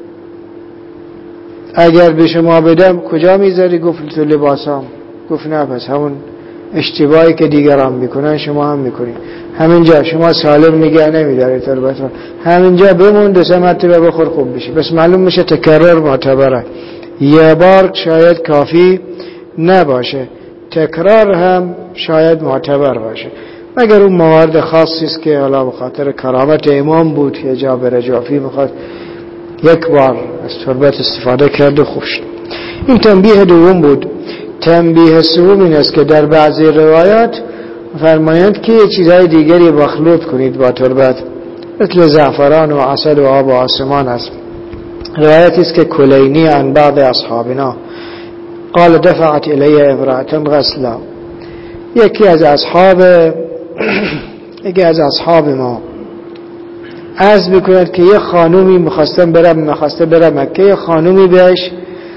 اگر به شما بدم کجا میذاری؟ گفت تو لباسام. گفت نه، پس همون اشتباهی که دیگران میکنن شما هم میکنید. همینجا شما سالم نگه نمیداری تربت رو، همینجا بمون، دو سه مرتبه بخور خوب بشی. بس معلوم میشه تکرار معتبره. یه بار شاید کافی نباشه، تکرار هم شاید معتبر باشه، مگر اون موارد خاصی است که حالا به خاطر کرامت امام بود که جابر جعفی میخواد یک بار از تربت استفاده کرد و خوب شد. این تنبیه دوم بود. تنبیه سوم این است که در بعضی روایات فرمایند که یه چیزهای دیگری مخلوط کنید با تربت، مثل زعفران و عسل و آب و آسمان است. روایتی است که کلینی عن بعض اصحابنا قال دفعت الی امرأة غسلا، یکی از اصحاب یکی از اصحاب ما عرض میکند که یه خانومی میخواستم برم میخواسته برم مکه، یه خانومی بهش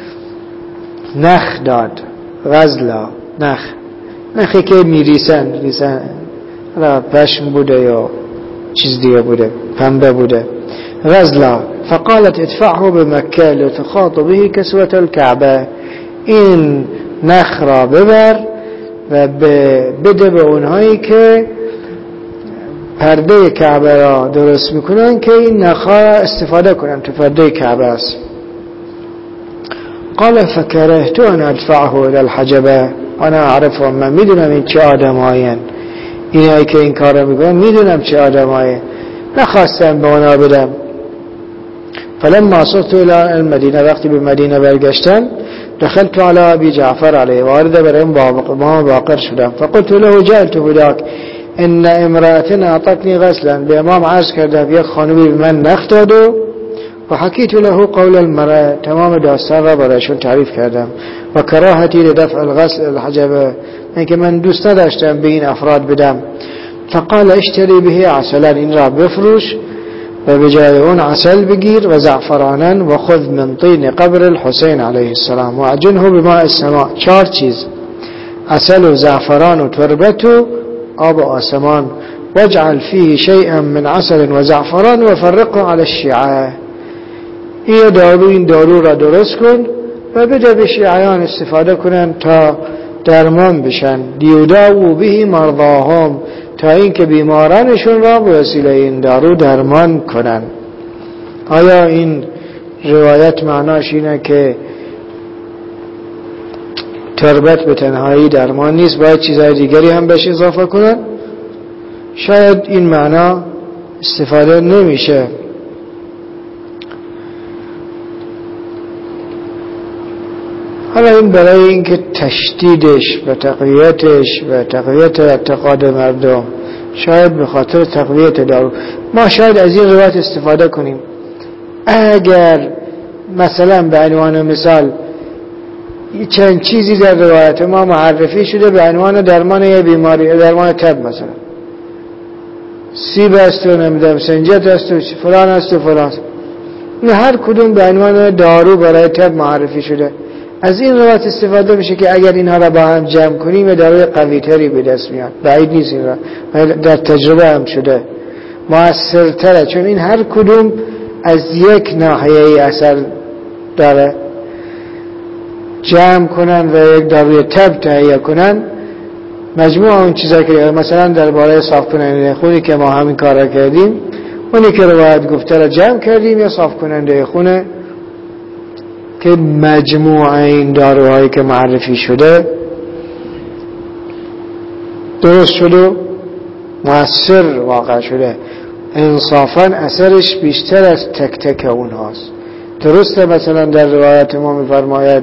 نخ داد، غزلا، نخ، نخی که میریسن ریسن، حالا پشم بوده یا چیز دیگه بوده، پنبه بوده، غزلا. فقالت ادفعه بمکه لتخاط به کسوة الكعبه، این نخ را ببر و بده به اونهایی که پرده کعبه را درست میکنن که این نخا استفاده کنن تو پرده کعبه است. قال فکرهت ان ادفعه الى الحجبه انا اعرفهم، من میدونم این چه آدمایین، اینایی که این کار را میکنن میدونم چه آدمایین، نخواستم به اونا بدم. فلما صرت الى المدینه، وقتی به مدینه برگشتم، دخلت على ابي جعفر علیه، وارد بر امام باقر شدم. فقلت له جئت بذاك ان امرأة اعطتني غسلا، به امام عرض کردم یک خانمی به من نخ داد و حکیت له قول المرأة، تمام داستان را برایشون تعریف کردم. و کراهتی لدفع الغسل الحجبه، اینکه من دوست نداشتم به این افراد بدم. فقال اشتری به عسلا، این را بفروش و به جای اون عسل بگیر و زعفرانا و خذ من طین قبر الحسین علیه السلام و عجنه بماء السماء. چهار چیز: عسل و زعفران و تربت و آب آسمان. واجعل فيه شيئا من عسل و زعفران و فرقه على الشیعه. این دارو این دارو را درست کن و بده به شیعیان استفاده کنن تا درمان بشن. لیداووا به مرضاهم، تا این که بیمارانشون را به وسیله این دارو درمان کنن. آیا این روایت معناش اینه که تربت به تنهایی درمان نیست، باید چیزهای دیگری هم بهش اضافه کنن؟ شاید این معنا استفاده نمیشه. حالا این برای اینکه تشدیدش و تقویتش و تقویت اعتقاد مردم، شاید به خاطر تقویت دارو، ما شاید از این روایت استفاده کنیم. اگر مثلا به عنوان مثال چند چیزی در روایت ما معرفی شده به عنوان درمان یه بیماری، درمان تب، مثلا سیب است و نمیدونم سنجت است و فلان است و فلان، این هر کدوم به عنوان دارو برای تب معرفی شده. از این روایت استفاده میشه که اگر اینها را با هم جمع کنیم داروی قوی تری به دست میاد. بعید نیست، این را در تجربه هم شده، موثرتره، چون این هر کدوم از یک ناحیه اثر داره. جمع کنن و یک داروی تب تهیه کنن، مجموع اون چیزا که مثلا درباره صاف کننده خونی که ما همین کار را کردیم، اونی که روایت گفته را جمع کردیم، یا صاف کننده خونه که مجموع این داروهایی که معرفی شده درست شده، مؤثر واقع شده، انصافا اثرش بیشتر از تک تک اونهاست. درسته مثلا در روایت ما میفرماید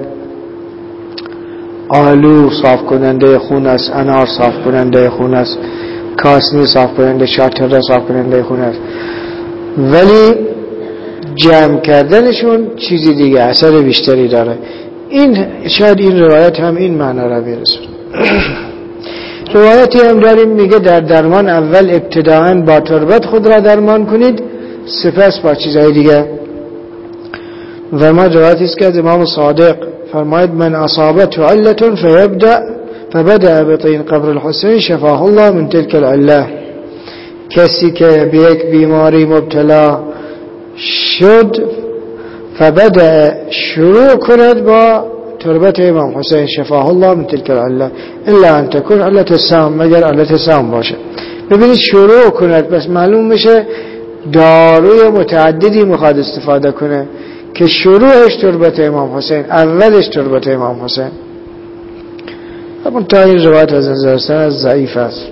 آلو صاف کننده خون است، انار صاف کننده خون است، کاسنی صاف کننده، شاتر صاف کننده خون است، ولی جمع کردنشون چیزی دیگه، اثر بیشتری داره. این شاید این روایت هم این معنا را برسونه. روایتی هم داریم میگه در درمان اول ابتداءً با تربت خود را درمان کنید، سپس با چیزهای دیگه. و ما روایتی است که امام صادق فرماید من اصابته علة فیبدأ فبدأ بطین قبر الحسین شفاه الله من تلك العله. کسی که به یک بیماری مبتلا شد فبدأ شروع کند با تربت امام حسین شفاه الله من تلك العله الا ان تكون علة السام، مگر علت سام باشه. ببینید شروع کند، بس معلوم میشه داروی متعددی میخواد استفاده کنه که شروعش تربت امام حسین، اولش تربت امام حسین. اما تا این روایت از نظر سند ضعیف است.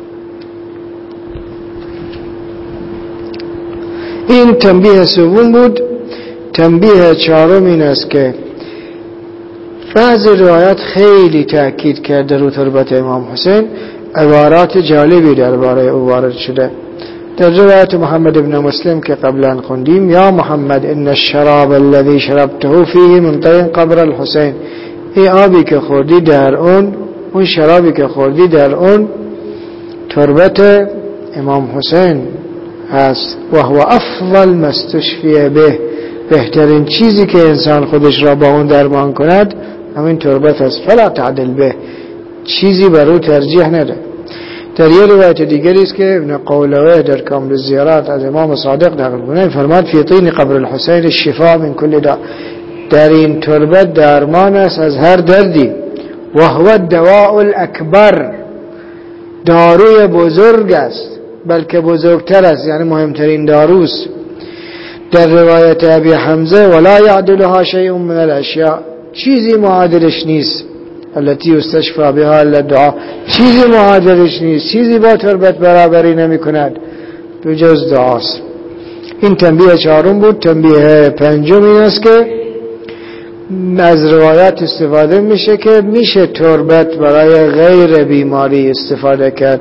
این تنبیه سوم بود. تنبیه چهارم این است که بعضی روایات خیلی تأکید کرده رو تربت امام حسین، عبارات جالبی درباره او وارد شده. در روایت محمد ابن مسلم که قبلا خوندیم، یا محمد ان الشراب الذي شربته فيه من طين قبر الحسین، ای آبی که خوردی در اون، اون شرابی که خوردی در اون تربت امام حسین هست. و هو افضل ما استشفی به، بهترین چیزی که انسان خودش را با اون درمان کند همین تربت است. فلا تعدل به، چیزی بر او ترجیح نده. در یه روایت دیگری است که ابن قولوه در کامل زیارات از امام صادق نقل می‌کنه، فرمود فی طین قبر الحسین الشفاء من کل داء، در این تربت درمان است از هر دردی. و هو الدواء الاکبر، داروی بزرگ است، بلکه بزرگتر است، یعنی مهمترین داروست. در روایت ابی حمزه ولا یعدلها شیء من الاشیاء، چیزی معادلش نیست، التي استشفى بها الا الدعاء، چیزی معادلش نیست، چیزی با تربت برابری نمی کند به جز دعاست. این تنبیه چهارم بود. تنبیه پنجم این است که از روایت استفاده میشه که میشه تربت برای غیر بیماری استفاده کرد.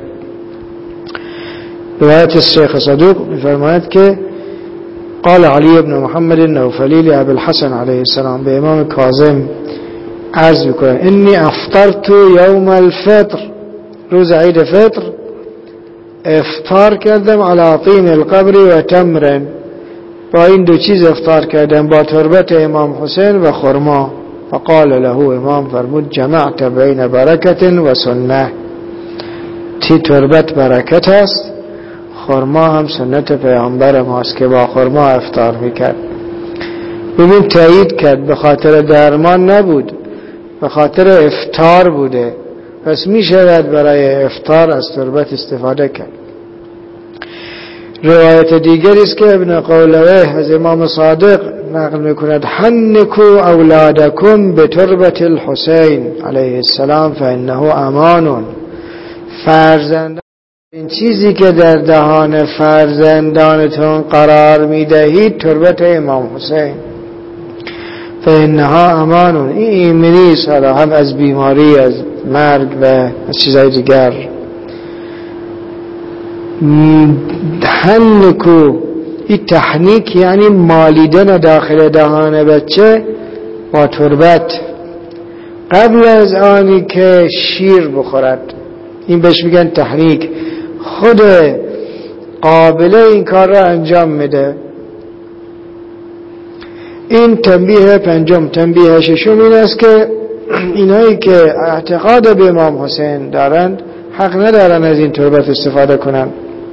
روایت شیخ صدوق میفرماید که قال علی بن محمد النوفلی لأبي الحسن علیه السلام، به امام کاظم عرض میکنه انی افطرت یوم الفطر، روز عید فطر افطار کردم علی طین القبر و تمر، با این دو چیز افطار کردم، با تربت امام حسین و خرما. فقال له، امام فرمود جمعت بین برکت و سنه، تی تربت برکت است، خرما هم سنت پیامبر ماست که با خرما افطار میکرد. ببین تایید کرد، به خاطر درمان نبود، به خاطر افطار بوده، پس میشود برای افطار از تربت استفاده کرد. روایت دیگری است که ابن قولویه از امام صادق نقل میکند حنکو اولادکم بتربت الحسین علیه السلام فانه امان، فرزندان این چیزی که در دهان فرزندانتون قرار میدهید تربت امام حسین، فانها امان، این ایمنی است، هم از بیماری، از مرگ و از چیزهای دیگر. حنکو، این تحنیک یعنی مالیدن داخل دهان بچه با تربت قبل از آنی که شیر بخورد، این بهش میگن تحنیک. خود قابله این کار را انجام میده. این تنبیه پنجم. تنبیه ششم این است که اینایی که اعتقاد به امام حسین دارند حق ندارن از این تربت استفاده کنند.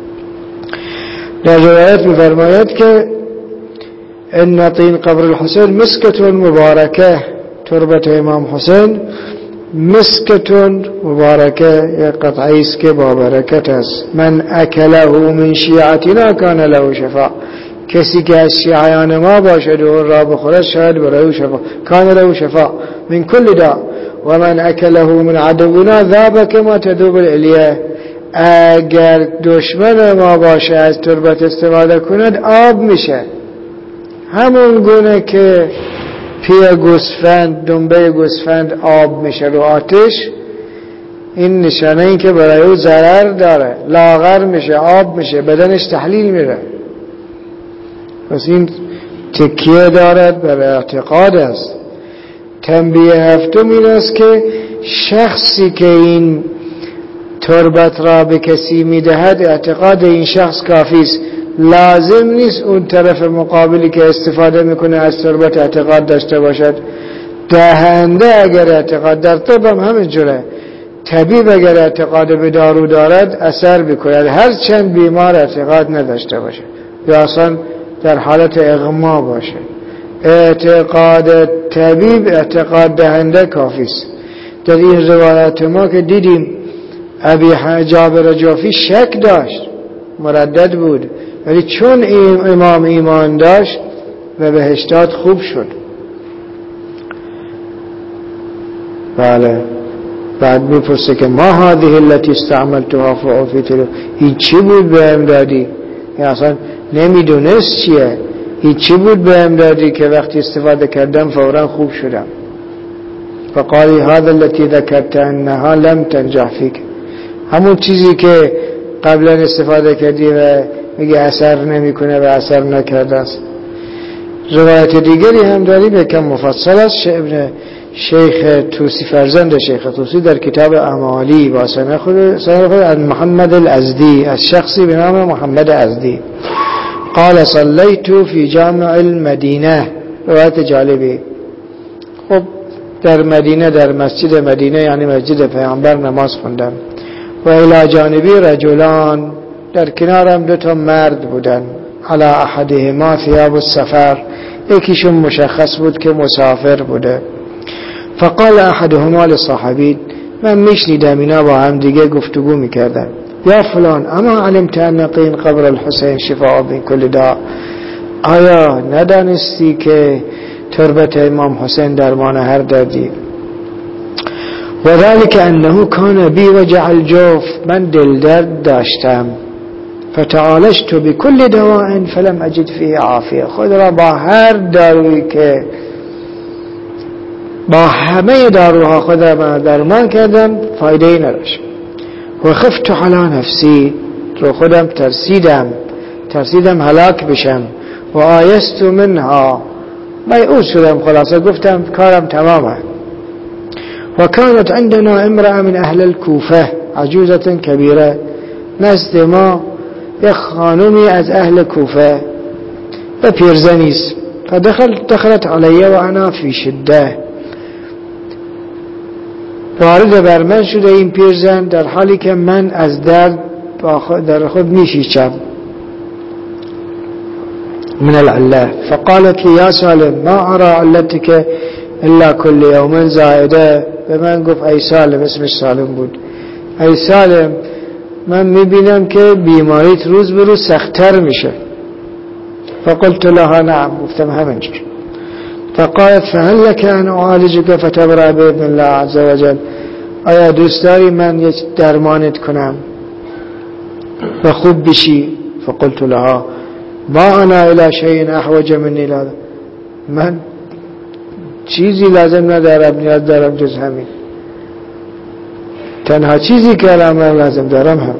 در روایت می‌فرماید که ان طین قبر الحسین مسکتون مبارکه، تربت امام حسین مسکتون مبارکه، یک قطعی است که با برکت است. من اکله من شیعتنا کان له شفاء، کسی که از شیعیان ما باشد و را بخورد شاید برای او شفا، کان له شفاء من کل داء و من اکله من عدونا ذاب کما تذوب الالیه، اگر دشمن ما باشه از تربت استفاده کند آب میشه، همون گونه که پی گوسفند، دنبه گوسفند آب میشه رو آتش، این نشانه این که برای او ضرر داره، لاغر میشه، آب میشه، بدنش تحلیل میره. پس این تکیه دارد بر اعتقاد است. تنبیه هفتم این است که شخصی که این تربت را به کسی میدهد اعتقاد این شخص کافی است، لازم نیست اون طرف مقابلی که استفاده میکنه از تربت اعتقاد داشته باشد. دهنده اگر اعتقاد، در طب هم همینجوره، طبیب اگر اعتقاد به دارو دارد اثر میکند، هر چند بیمار اعتقاد نداشته باشه یا اصلا در حالت اغما باشه، اعتقاد طبیب اعتقاد دهنده کافی است. در این روایت ما که دیدیم ابی جابر جوفی شک داشت، مردد بود، ولی چون امام ایمان داشت و بهشتاد خوب شد. بله. بعد میپرسه که ما هذه التي استعملتها فعفیت، این چی بود به امدادی؟ یا اصلا نمیدونست چیه، این چی بود به امدادی که وقتی استفاده کردم فورا خوب شدم؟ فقالی هذا التي ذكرت انها لم تنجح فيك، همون چیزی که قبلا استفاده کردی و میگه اثر نمیکنه و اثر نکرده است. روایت دیگری هم داریم یکم مفصل است. ابن شیخ توسی، فرزند شیخ توسی، در کتاب اعمالی با سند خود از محمد الازدی، از شخصی به نام محمد ازدی، قال صلیت فی جامع المدینه، روایت جالبی. خب در مدینه، در مسجد مدینه یعنی مسجد پیامبر نماز خوندم، و الی جانبی رجلان، در کنارم دو تا مرد بودن، علی احدهما ثیاب السفر، یکیشون مشخص بود که مسافر بوده. فقال احدهما لصاحبی، من میشنیدم اینا با هم دیگه گفتگو میکردن، یا فلان اما علمت ان طین قبر الحسین شفاء من کل داء، آیا ندانستی که تربت امام حسین درمان هر دردی؟ و ذلك انه کان بی وجع الجوف، من دل درد داشتم، فتعالجت بكل دواء فلم اجد فيه عافیه، خود را با هر دارویی که با همه داروها خود را درمان کردم فایده ای نداشت. و خفت علی نفسی، رو خودم ترسیدم ترسیدم هلاک بشم. و آیست منها، بیعوز شدم، خلاصه گفتم کارم تمامه. و کانت عندنا امرأة من اهل الكوفه عجوزة کبیره، نزد ما یک خانومی از اهل کوفه و پیرزنیست. فدخل دخلت علیه و انا فی شده، وارد بر من شده این پیرزن در حالی که من از درد در خود میشیچم. من العله. فقالت لی یا سالم ما ارى علتك الا كل یوم زائده، به من گفت ای سالم، اسمش سالم بود، ای سالم من میبینم که بیماریت روز به روز سخت‌تر میشه. فقلت لها نعم، گفتم همینجور. فقالت فهل لك ان اعالجك فتبرأ باذن الله عز وجل، آیا دوست داری من یک درمانت کنم و خوب بشی؟ فقلت لها ما انا الى شيء احوج مني لا، من چیزی لازم ندارم، نیاز دارم جز همین، تنها چیزی که من لازم دارم هم.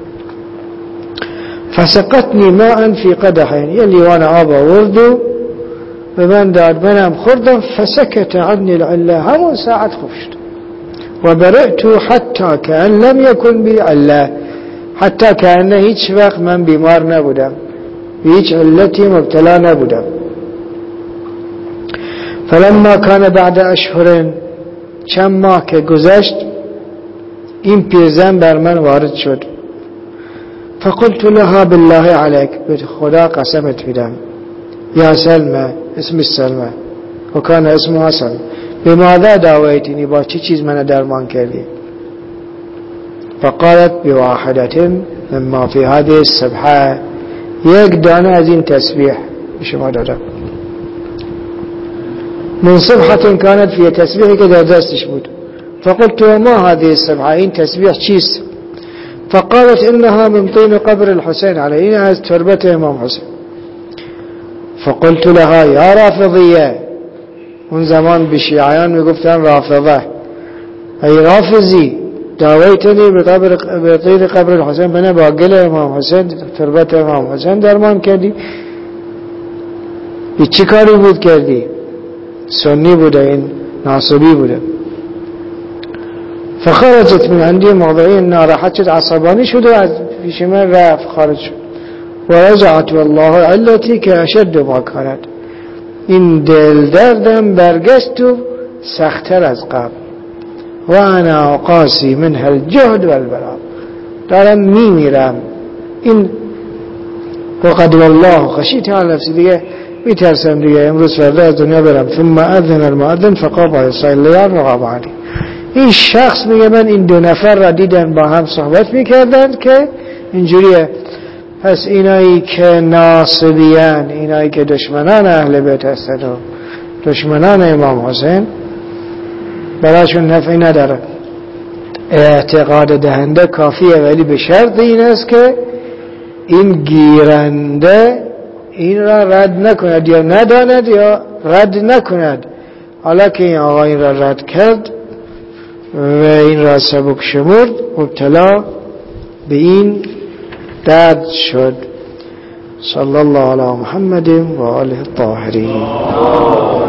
فسقتني ماء في قدح، یه لیوان آب آورد و به من داد، منم خوردم. فسكت عني العله، همون ساعت خوب شد. و برئت حتی کأن لم يكن بی عله، حتی کأنه هیچ وقت من بیمار نبودم، به هیچ علتی مبتلا نبودم. فلما كان بعد اشهر، چند ماه که گذشت این پیرزن بر من وارد شد. فقلت لها بالله عليك، به خدا قسمت میدم، یا سلمه، اسم سلمه و کان اسمها سلمه، بماذا داویتنی، با چه چیز من درمان کردی؟ فقالت بواحدة مما في هذه السبحه، یک دانه از این تسبیح شما دادم. من صبحة كانت فی، تسبیحی که در دستش بود. فقلت ما هذه السبحه، این تسبیح چیست؟ فقالت انها من طين قبر الحسين عليه، از تربت امام حسین. فقلت لها یا رافضیه، اون زمان به شیعیان میگفتن رافضه، ای رافضی داویتنی به قبر به طين قبر الحسين، بنا با گل امام حسین، تربت امام حسین درمان کردی؟ این چی کاری بود کردی؟ سنی بوده، این ناصبی بوده. فخرجت من عندي موضعی، ناراحت شد، عصبانی شد و از پیش من رفت، خارج شد. و رجعت والله علتی که اشد ما کند، این دل دردم برگشت و سختتر از قبل. و انا قاسی منها الجهد والبلاء، دارم میمیرم. این وقد والله خشیت علی نفسی، دیگه میترسم دیگه امروز فردا از دنیا برم. ثم اذن المؤذن فقام يصلي وقام علی. این شخص میگه من این دو نفر را دیدم با هم صحبت میکردن که اینجوریه. پس اینایی که ناصبیان، اینایی که دشمنان اهل بیت هستند و دشمنان امام حسین، براشون نفعی نداره. اعتقاد دهنده کافیه، ولی به شرط این است که این گیرنده این را رد نکند، یا نداند یا رد نکند. حالا که این آقا این را رد کرد و این را سبک شمرد، مبتلا به این درد شد. صلی الله علی محمد و آله الطاهرین.